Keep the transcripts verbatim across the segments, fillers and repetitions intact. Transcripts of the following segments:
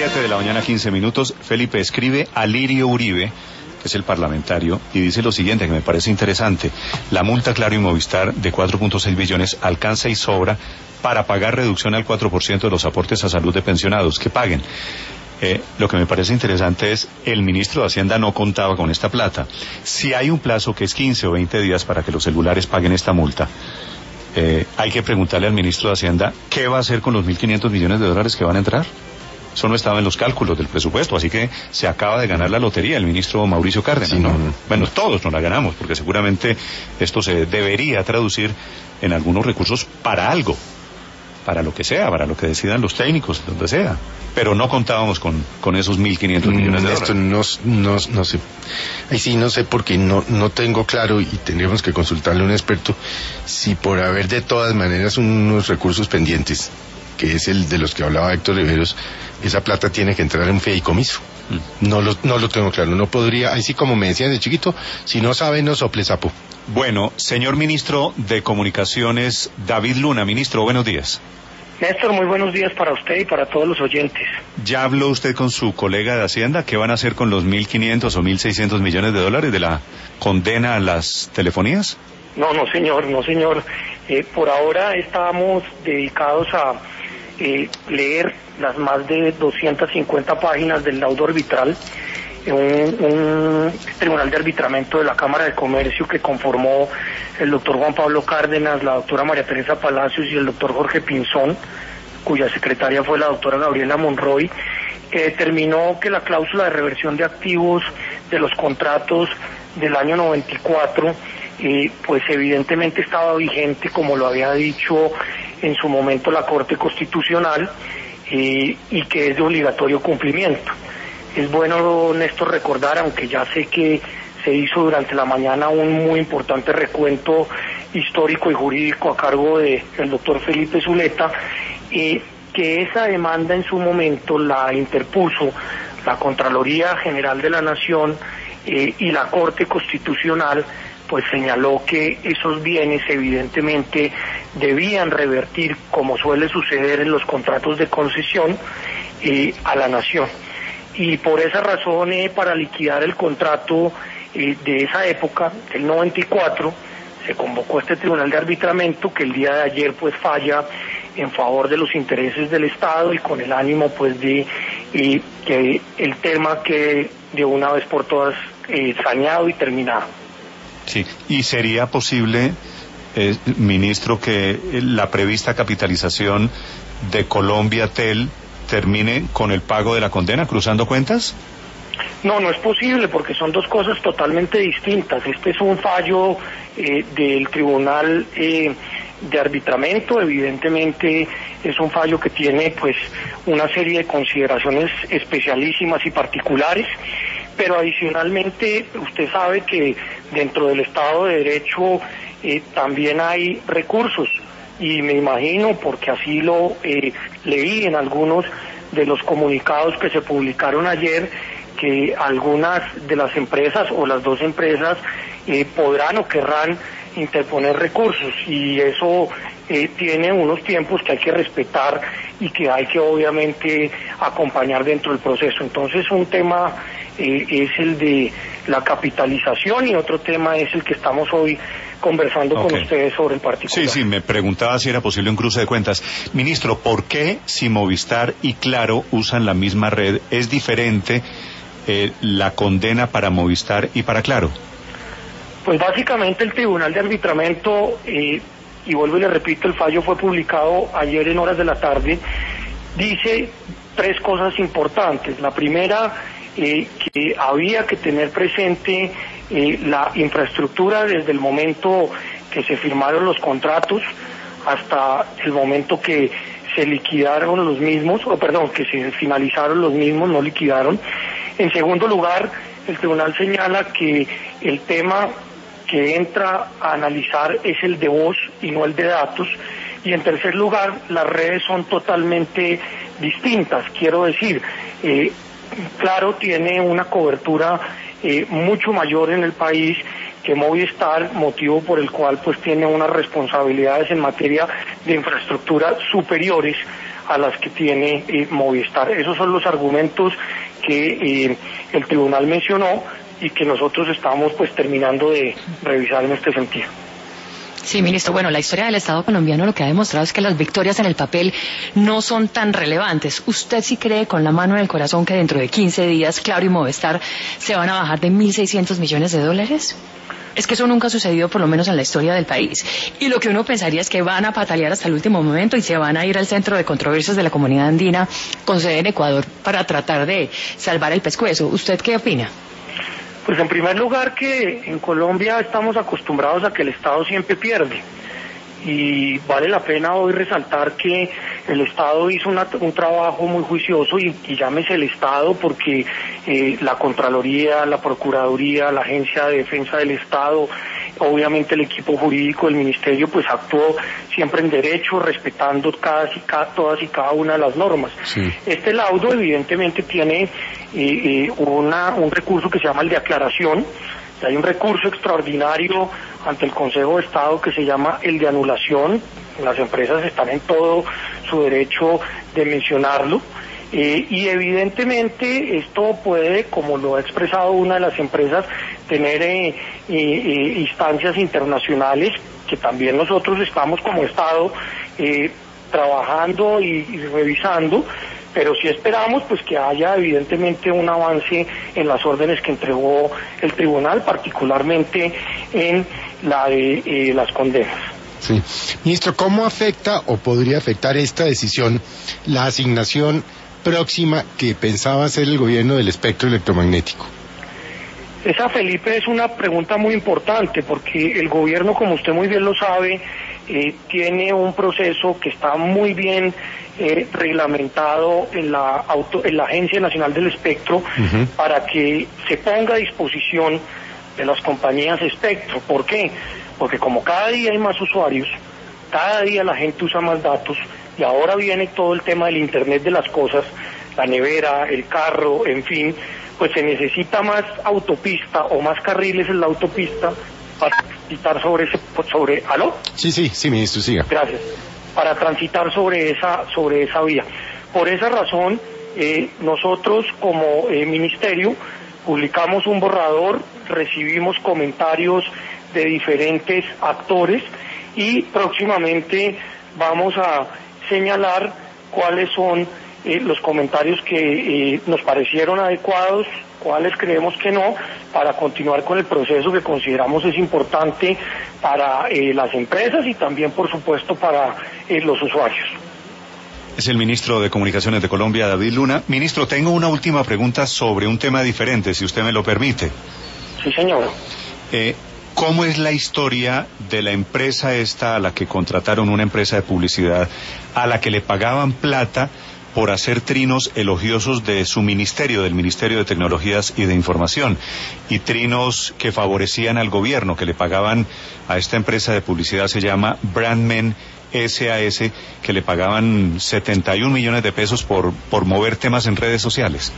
siete de la mañana, quince minutos. Felipe, escribe a Lirio Uribe, que es el parlamentario, y dice lo siguiente, que me parece interesante. La multa Claro y Movistar de cuatro punto seis billones alcanza y sobra para pagar reducción al cuatro por ciento de los aportes a salud de pensionados. Que paguen. Eh, lo que me parece interesante es, el ministro de Hacienda no contaba con esta plata. Si hay un plazo que es quince o veinte días para que los celulares paguen esta multa, eh, hay que preguntarle al ministro de Hacienda qué va a hacer con los mil quinientos millones de dólares que van a entrar. Eso no estaba en los cálculos del presupuesto, así que se acaba de ganar la lotería el ministro Mauricio Cárdenas, sí, ¿no? ¿no? Bueno, todos nos la ganamos, porque seguramente esto se debería traducir en algunos recursos para algo, para lo que sea, para lo que decidan los técnicos, donde sea. Pero no contábamos con, con esos mil quinientos millones de dólares. Esto no, no, no sé. Ahí sí no sé, porque no, no tengo claro, y tendríamos que consultarle a un experto, si por haber de todas maneras unos recursos pendientes, que es el de los que hablaba Héctor Riveros, esa plata tiene que entrar en un fideicomiso. Mm. No lo, no lo tengo claro, no podría, así como me decían de chiquito, si no sabe, no sople sapo. Bueno, señor ministro de Comunicaciones, David Luna. Ministro, buenos días. Néstor, muy buenos días para usted y para todos los oyentes. ¿Ya habló usted con su colega de Hacienda? ¿Qué van a hacer con los mil quinientos o mil seiscientos millones de dólares de la condena a las telefonías? No, no señor, no señor. Eh, por ahora estamos dedicados a eh, leer las más de doscientas cincuenta páginas del laudo arbitral, un, un tribunal de arbitramiento de la Cámara de Comercio que conformó el doctor Juan Pablo Cárdenas, la doctora María Teresa Palacios y el doctor Jorge Pinzón, cuya secretaria fue la doctora Gabriela Monroy, que determinó que la cláusula de reversión de activos de los contratos del año noventa y cuatro, eh, pues evidentemente estaba vigente, como lo había dicho en su momento la Corte Constitucional, eh, y que es de obligatorio cumplimiento. Es bueno, Néstor, recordar, aunque ya sé que se hizo durante la mañana un muy importante recuento histórico y jurídico a cargo del doctor Felipe Zuleta, eh, que esa demanda en su momento la interpuso la Contraloría General de la Nación, eh, y la Corte Constitucional pues señaló que esos bienes evidentemente debían revertir, como suele suceder en los contratos de concesión, eh, a la Nación. Y por esa razón, eh, para liquidar el contrato eh, de esa época, del noventa y cuatro, se convocó este tribunal de arbitramiento que el día de ayer pues falla en favor de los intereses del Estado y con el ánimo pues de eh, que el tema quede de una vez por todas eh, saneado y terminado. Sí, y sería posible, eh, ministro, que la prevista capitalización de Colombia Tel termine con el pago de la condena, cruzando cuentas. No, no es posible, porque son dos cosas totalmente distintas. Este es un fallo eh, del Tribunal eh, de Arbitramiento, evidentemente es un fallo que tiene pues una serie de consideraciones especialísimas y particulares, pero adicionalmente usted sabe que dentro del Estado de Derecho eh, también hay recursos, y me imagino, porque así lo eh, leí en algunos de los comunicados que se publicaron ayer, que algunas de las empresas o las dos empresas eh, podrán o querrán interponer recursos, y eso eh, tiene unos tiempos que hay que respetar y que hay que obviamente acompañar dentro del proceso. Entonces un tema eh, es el de la capitalización y otro tema es el que estamos hoy conversando okay. con ustedes sobre el particular. Sí, sí, me preguntaba si era posible un cruce de cuentas. Ministro, ¿por qué si Movistar y Claro usan la misma red es diferente eh, la condena para Movistar y para Claro? Pues básicamente el Tribunal de Arbitramiento, eh, y vuelvo y le repito, el fallo fue publicado ayer en horas de la tarde, dice tres cosas importantes. La primera, eh, que había que tener presente eh, la infraestructura desde el momento que se firmaron los contratos hasta el momento que se liquidaron los mismos, o perdón, que se finalizaron los mismos, no liquidaron. En segundo lugar, el tribunal señala que el tema que entra a analizar es el de voz y no el de datos. Y en tercer lugar, las redes son totalmente distintas. Quiero decir, eh, Claro tiene una cobertura eh, mucho mayor en el país que Movistar, motivo por el cual pues tiene unas responsabilidades en materia de infraestructura superiores a las que tiene eh, Movistar. Esos son los argumentos que eh, el tribunal mencionó y que nosotros estamos pues terminando de revisar en este sentido. Sí, ministro. Bueno, la historia del Estado colombiano lo que ha demostrado es que las victorias en el papel no son tan relevantes. ¿Usted sí cree con la mano en el corazón que dentro de quince días Claro y Movistar se van a bajar de mil seiscientos millones de dólares? Es que eso nunca ha sucedido, por lo menos en la historia del país. Y lo que uno pensaría es que van a patalear hasta el último momento y se van a ir al Centro de Controversias de la Comunidad Andina con sede en Ecuador para tratar de salvar el pescuezo. ¿Usted qué opina? Pues en primer lugar que en Colombia estamos acostumbrados a que el Estado siempre pierde. Y vale la pena hoy resaltar que el Estado hizo una, un trabajo muy juicioso y, y llámese el Estado porque eh, la Contraloría, la Procuraduría, la Agencia de Defensa del Estado, obviamente el equipo jurídico del Ministerio pues actuó siempre en derecho, respetando cada, cada, todas y cada una de las normas. Sí. Este laudo evidentemente tiene eh, eh, una, un recurso que se llama el de aclaración. Hay un recurso extraordinario ante el Consejo de Estado que se llama el de anulación. Las empresas están en todo su derecho de mencionarlo. Eh, y evidentemente esto puede, como lo ha expresado una de las empresas, tener eh, eh, eh, instancias internacionales que también nosotros estamos como Estado eh, trabajando y, y revisando. Pero sí esperamos pues que haya evidentemente un avance en las órdenes que entregó el tribunal, particularmente en la de eh, las condenas. Sí. Ministro, ¿cómo afecta o podría afectar esta decisión la asignación próxima que pensaba hacer el gobierno del espectro electromagnético? Esa, Felipe, es una pregunta muy importante porque el gobierno, como usted muy bien lo sabe, eh, tiene un proceso que está muy bien eh, reglamentado en la, auto, en la Agencia Nacional del Espectro uh-huh. para que se ponga a disposición de las compañías espectro. ¿Por qué? Porque como cada día hay más usuarios, cada día la gente usa más datos y ahora viene todo el tema del Internet de las cosas, la nevera, el carro, en fin, pues se necesita más autopista o más carriles en la autopista para transitar sobre ese, sobre, ¿aló? Sí, sí, sí, ministro, siga. Gracias. Para transitar sobre esa, sobre esa vía. Por esa razón, eh, nosotros como eh, ministerio publicamos un borrador, recibimos comentarios de diferentes actores y próximamente vamos a señalar cuáles son eh, los comentarios que eh, nos parecieron adecuados, cuáles creemos que no, para continuar con el proceso que consideramos es importante para eh, las empresas y también, por supuesto, para eh, los usuarios. Es el ministro de Comunicaciones de Colombia, David Luna. Ministro, tengo una última pregunta sobre un tema diferente, si usted me lo permite. Sí, señor. Eh, ¿Cómo es la historia de la empresa esta a la que contrataron, una empresa de publicidad, a la que le pagaban plata por hacer trinos elogiosos de su ministerio, del Ministerio de Tecnologías y de Información, y trinos que favorecían al gobierno, que le pagaban a esta empresa de publicidad, se llama Brandmen S A S, que le pagaban setenta y un millones de pesos por, por mover temas en redes sociales?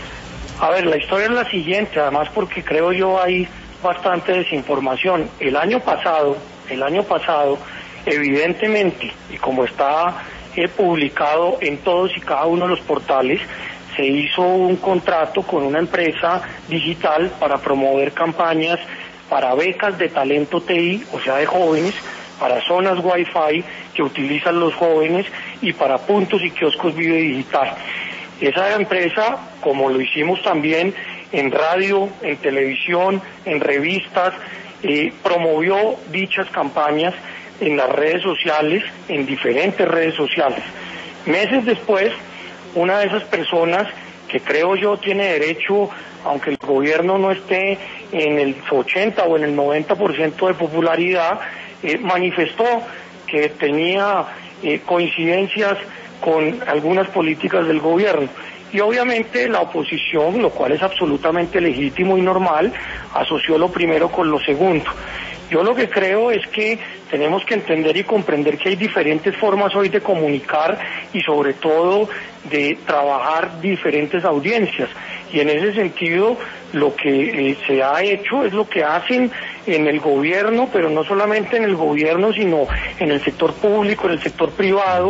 A ver, la historia es la siguiente, además porque creo yo hay bastante desinformación. El año pasado, el año pasado, evidentemente, y como está eh, publicado en todos y cada uno de los portales, se hizo un contrato con una empresa digital para promover campañas para becas de talento T I, o sea, de jóvenes, para zonas Wi-Fi que utilizan los jóvenes y para puntos y kioscos Vive Digital. Esa empresa, como lo hicimos también en radio, en televisión, en revistas, eh, promovió dichas campañas en las redes sociales, en diferentes redes sociales. Meses después, una de esas personas, que creo yo tiene derecho, aunque el gobierno no esté en el ochenta o en el noventa por ciento de popularidad, eh, manifestó que tenía eh, coincidencias con algunas políticas del gobierno. Y obviamente la oposición, lo cual es absolutamente legítimo y normal, asoció lo primero con lo segundo. Yo lo que creo es que tenemos que entender y comprender que hay diferentes formas hoy de comunicar y sobre todo de trabajar diferentes audiencias. Y en ese sentido lo que eh, se ha hecho es lo que hacen en el gobierno, pero no solamente en el gobierno, sino en el sector público, en el sector privado,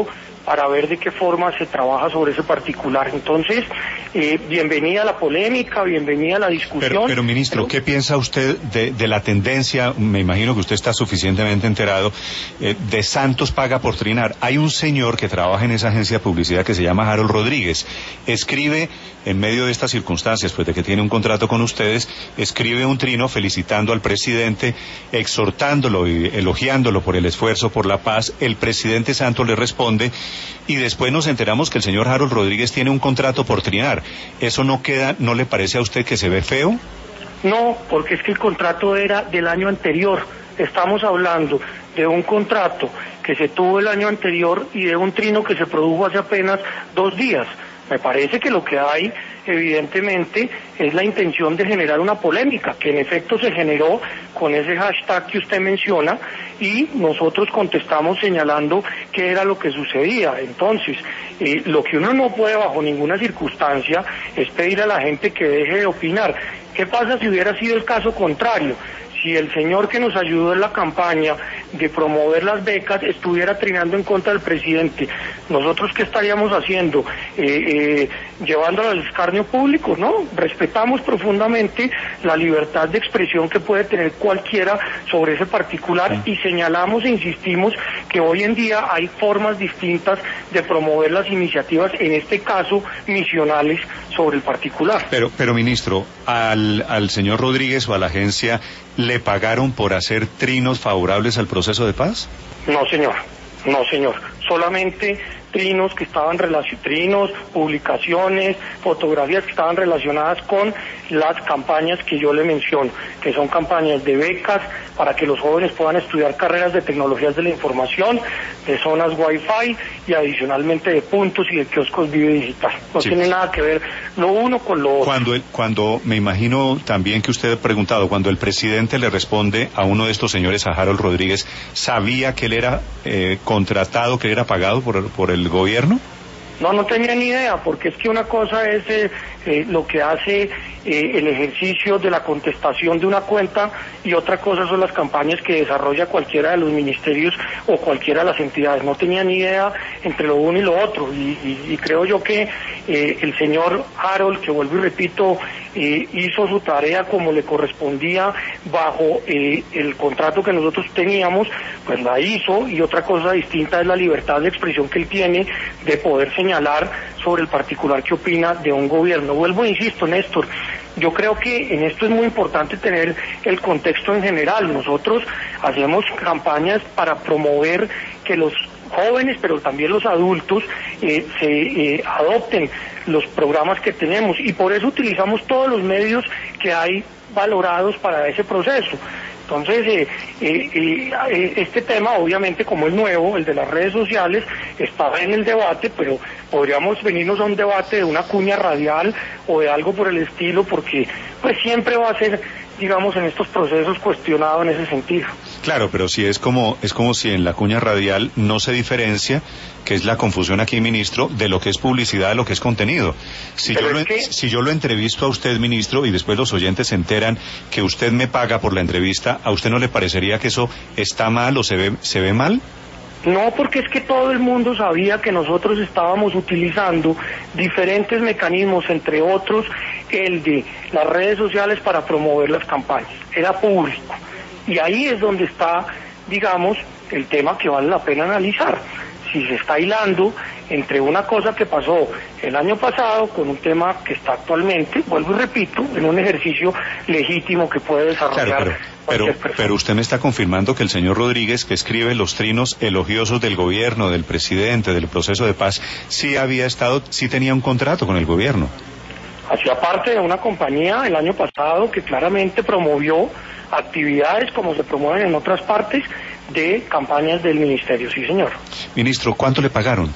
para ver de qué forma se trabaja sobre ese particular. Entonces, eh, bienvenida a la polémica, bienvenida a la discusión. Pero, pero ministro, pero... ¿qué piensa usted de, de la tendencia? Me imagino que usted está suficientemente enterado, eh, de Santos paga por trinar. Hay un señor que trabaja en esa agencia de publicidad que se llama Harold Rodríguez. Escribe, en medio de estas circunstancias, pues de que tiene un contrato con ustedes, escribe un trino felicitando al presidente, exhortándolo y elogiándolo por el esfuerzo por la paz. El presidente Santos le responde y después nos enteramos que el señor Harold Rodríguez tiene un contrato por trinar. ¿Eso no queda, no le parece a usted que se ve feo? No, porque es que el contrato era del año anterior. Estamos hablando de un contrato que se tuvo el año anterior y de un trino que se produjo hace apenas dos días. Me parece que lo que hay, evidentemente, es la intención de generar una polémica, que en efecto se generó con ese hashtag que usted menciona, y nosotros contestamos señalando qué era lo que sucedía. Entonces, eh, lo que uno no puede bajo ninguna circunstancia es pedir a la gente que deje de opinar. ¿Qué pasa si hubiera sido el caso contrario? Si el señor que nos ayudó en la campaña de promover las becas estuviera trinando en contra del presidente, ¿nosotros qué estaríamos haciendo? Eh, eh, llevándolo al escarnio público, ¿no? Respetamos profundamente la libertad de expresión que puede tener cualquiera sobre ese particular y señalamos e insistimos que hoy en día hay formas distintas de promover las iniciativas, en este caso misionales, sobre el particular. Pero, pero ministro, al, al señor Rodríguez o a la agencia, ¿le pagaron por hacer trinos favorables al proceso de paz? No, señor. No, señor. Solamente trinos que estaban relacionados, trinos, publicaciones, fotografías que estaban relacionadas con las campañas que yo le menciono, que son campañas de becas para que los jóvenes puedan estudiar carreras de tecnologías de la información, de zonas Wi-Fi y adicionalmente de puntos y de kioscos Vive Digital. No sí. tiene nada que ver lo uno con lo otro. Cuando, el, cuando me imagino también que usted ha preguntado, cuando el presidente le responde a uno de estos señores, a Harold Rodríguez, ¿sabía que él era eh, contratado, que él era pagado por, por el gobierno? No, no tenía ni idea, porque es que una cosa es eh, eh, lo que hace eh, el ejercicio de la contestación de una cuenta y otra cosa son las campañas que desarrolla cualquiera de los ministerios o cualquiera de las entidades. No tenía ni idea entre lo uno y lo otro y, y, y creo yo que eh, el señor Harold, que vuelvo y repito, eh, hizo su tarea como le correspondía bajo eh, el contrato que nosotros teníamos, pues la hizo, y otra cosa distinta es la libertad de expresión que él tiene de poder señalar sobre el particular que opina de un gobierno. Vuelvo e insisto, Néstor, yo creo que en esto es muy importante tener el contexto en general. Nosotros hacemos campañas para promover que los jóvenes, pero también los adultos, eh, se eh, adopten los programas que tenemos, y por eso utilizamos todos los medios que hay valorados para ese proceso. Entonces, eh, eh, eh, este tema, obviamente, como es nuevo, el de las redes sociales, estaba en el debate, pero podríamos venirnos a un debate de una cuña radial o de algo por el estilo, porque pues siempre va a ser, digamos, en estos procesos cuestionado en ese sentido. Claro, pero si es como es como si en la cuña radial no se diferencia, que es la confusión aquí, ministro, de lo que es publicidad de lo que es contenido. Si yo, lo, que... si yo lo entrevisto a usted, ministro, y después los oyentes se enteran que usted me paga por la entrevista, ¿a usted no le parecería que eso está mal o se ve, se ve mal? No, porque es que todo el mundo sabía que nosotros estábamos utilizando diferentes mecanismos, entre otros el de las redes sociales para promover las campañas. Era público. Y ahí es donde está, digamos, el tema que vale la pena analizar. Si se está hilando entre una cosa que pasó el año pasado con un tema que está actualmente, vuelvo y repito, en un ejercicio legítimo que puede desarrollar. Claro, pero, pero, pero usted me está confirmando que el señor Rodríguez, que escribe los trinos elogiosos del gobierno, del presidente, del proceso de paz, sí había estado, sí tenía un contrato con el gobierno. Hacía parte de una compañía el año pasado que claramente promovió actividades como se promueven en otras partes de campañas del ministerio, sí señor. Ministro, ¿cuánto le pagaron?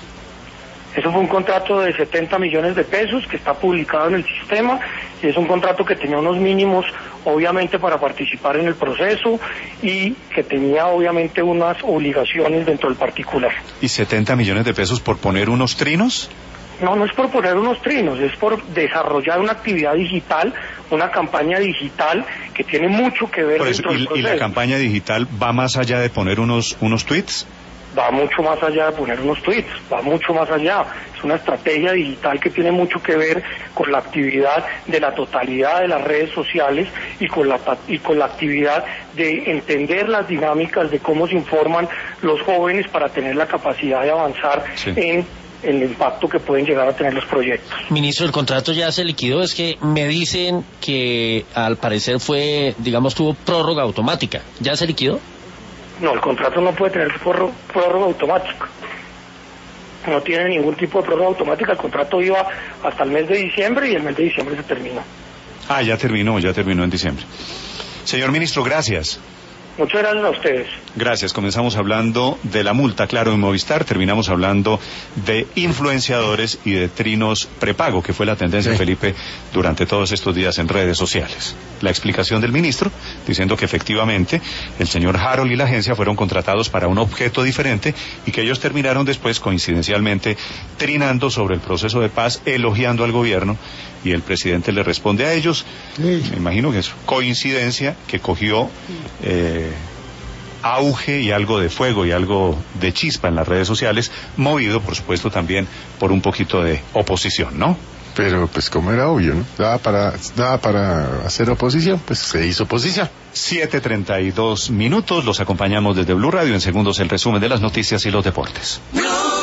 Eso fue un contrato de setenta millones de pesos que está publicado en el sistema, y es un contrato que tenía unos mínimos obviamente para participar en el proceso y que tenía obviamente unas obligaciones dentro del particular. ¿Y setenta millones de pesos por poner unos trinos? No, no es por poner unos trinos, es por desarrollar una actividad digital, una campaña digital que tiene mucho que ver por eso, dentro y, del proceso. ¿Y la campaña digital va más allá de poner unos, unos tweets? va mucho más allá de poner unos tweets, va mucho más allá. Es una estrategia digital que tiene mucho que ver con la actividad de la totalidad de las redes sociales y con la y con la actividad de entender las dinámicas de cómo se informan los jóvenes para tener la capacidad de avanzar sí. en el impacto que pueden llegar a tener los proyectos. Ministro, el contrato ya se liquidó, es que me dicen que al parecer fue, digamos, tuvo prórroga automática. ¿Ya se liquidó? No, el contrato no puede tener prórroga automática. No tiene ningún tipo de prórroga automática. El contrato iba hasta el mes de diciembre y el mes de diciembre se terminó. Ah, ya terminó, ya terminó en diciembre. Señor ministro, gracias. Muchas gracias a ustedes. Gracias. Comenzamos hablando de la multa, claro, en Movistar. Terminamos hablando de influenciadores y de trinos prepago, que fue la tendencia, sí. Felipe, durante todos estos días en redes sociales. La explicación del ministro, diciendo que efectivamente el señor Harold y la agencia fueron contratados para un objeto diferente y que ellos terminaron después, coincidencialmente, trinando sobre el proceso de paz, elogiando al gobierno, y el presidente le responde a ellos. Sí. Me imagino que es coincidencia que cogió eh, auge y algo de fuego y algo de chispa en las redes sociales, movido, por supuesto, también por un poquito de oposición, ¿no? Pero, pues, como era obvio, ¿no? Daba para, daba para hacer oposición, pues se hizo oposición. siete treinta y dos minutos, los acompañamos desde Blue Radio. En segundos, el resumen de las noticias y los deportes. No.